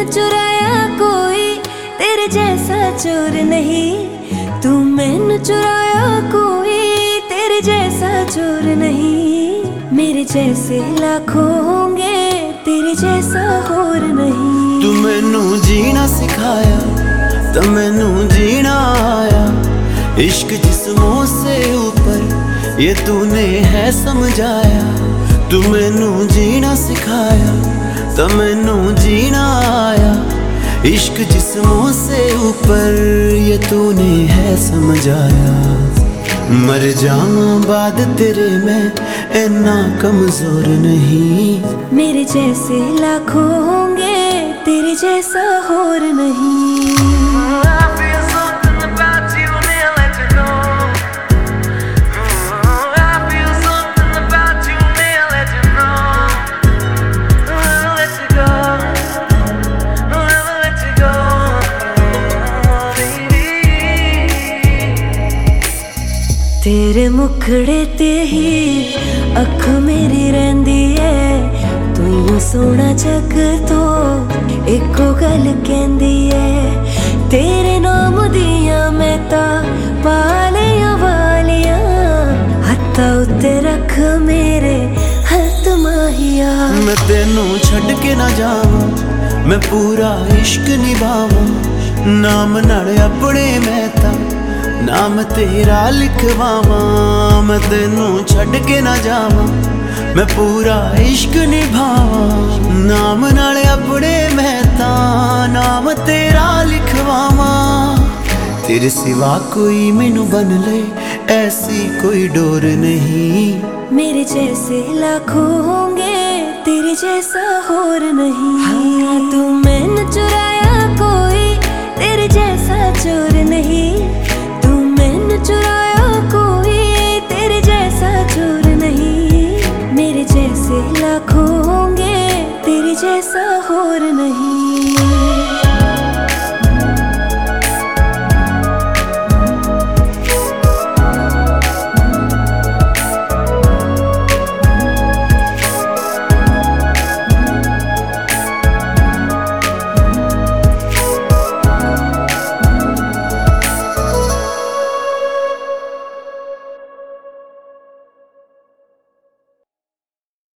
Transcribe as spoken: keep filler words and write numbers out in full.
चुराया कोई तेरे जैसा चोर नहीं। तू मैंने चुराया कोई तेरे जैसा चोर नहीं। मेरे जैसे लाखों होंगे तेरे जैसा होर नहीं। तू मैनू जीना सिखाया तो मैनू जीना आया। इश्क जिस्मों से ऊपर ये तूने है समझाया। तू मैनू जीना सिखाया तो मैनू जीना आया। इश्क जिस्मों से ऊपर ये तूने है समझाया। मर जाऊं बाद तेरे मैं इतना कमजोर नहीं। मेरे जैसे लाखों होंगे तेरे जैसा होर नहीं। तेरे मुखड़े ते ही अख मेरी रहिंदी है। तू यूं सोना जग तो एको गल कहंदी है। तेरे नाम दिया मैं ता पालियां वालियां। हत्था उत्ते रख मेरे हथ माहिया। मैं तेनू छड़ के ना जावां मैं पूरा इश्क निभावां। नाम नाल अपने मैं ता नाम तेरा लिखवावां। मैं तेनू छड़ के ना जावां मैं पूरा इश्क निभावां। नाम नाल अपने मैं ता नाम तेरा लिखवावां। तेरे सिवा कोई मैनू बन ले ऐसी कोई डोर नहीं। मेरे जैसे लाखों होंगे तेरे जैसा होर नहीं। हाँ, तू मैंने चुराया कोई तेरे जैसा चोर नहीं। चुराया कोई तेरे जैसा चोर नहीं। मेरे जैसे लाखों होंगे तेरे जैसा होर नहीं।